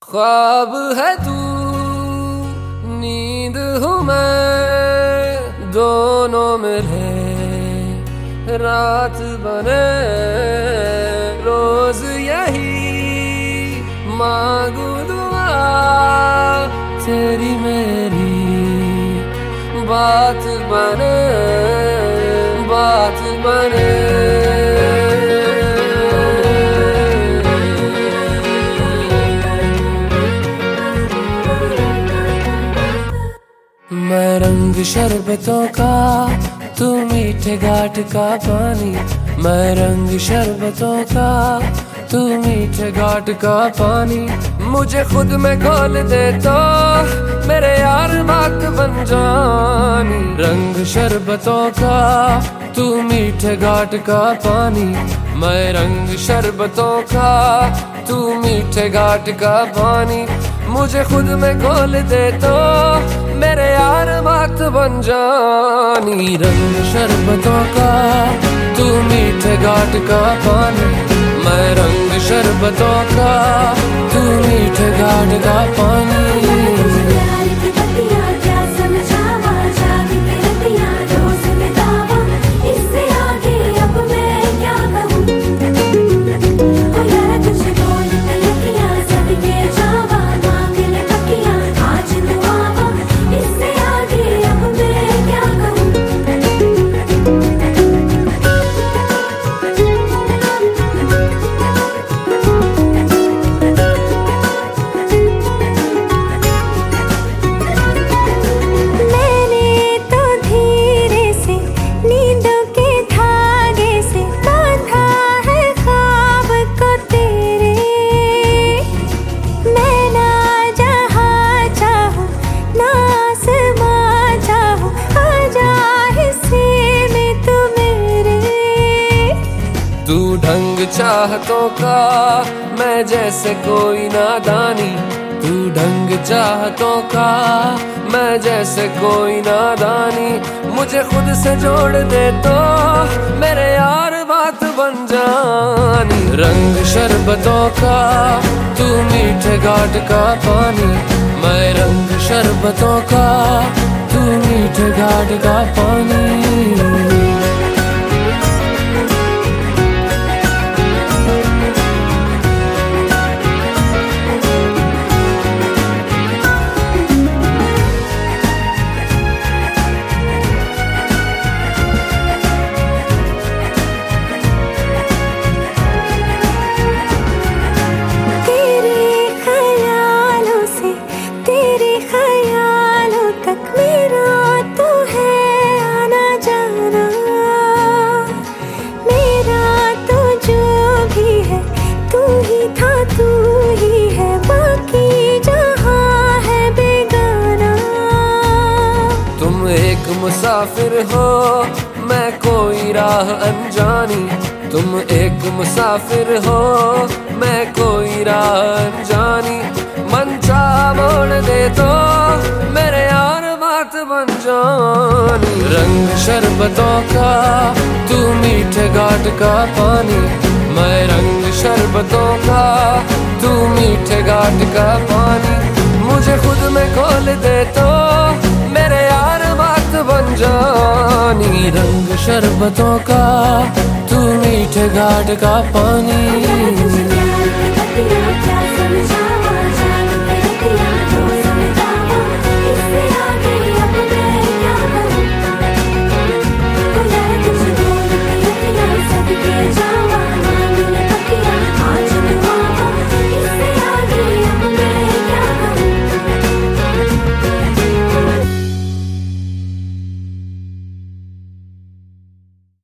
ख्वाब है तू, नींद हूँ मैं, दोनों मिले रात बने। रोज यही मांगू दुआ, तेरी मेरी बात बने, बात बने। मैं रंग शरबतों का, तू मीठे घाट का पानी। मैं रंग शरबतों का, तू मीठे घाट का पानी। मुझे खुद में घोल दे तो मेरे यार बात बन जानी। रंग शरबतों का, तू मीठे घाट का पानी। मैं रंग शरबतों का, तू मीठे घाट का पानी। मुझे खुद में घोल दे तो मेरे यार बात बन जानी। रंग शरबतों का, तू मीठे घाट का पानी। मैं रंग शरबतों का, तू मीठे घाट का पानी। तू ढंग चाहतों का, मैं जैसे कोई नादानी। तू ढंग चाहतों का, मैं जैसे कोई नादानी। मुझे खुद से जोड़ दे तो मेरे यार बात बन जानी। रंग शरबतों का, तू मीठे घाट का पानी। मैं रंग शरबतों का, तू मीठे घाट का पानी। मुसाफिर हो, मैं कोई राह अनजानी। तुम एक मुसाफिर हो, मैं कोई राह अनजानी। मन चाह मोड़ दे तो मेरे यार बात बन जानी। रंग शरबतों का, तू मीठे घाट का पानी। मैं रंग शरबतों का, तू मीठे घाट का पानी। मुझे खुद में खोल दे तो मेरे यार बात बन जानी। रंग शरबतों का, तू मीठे घाट का पानी।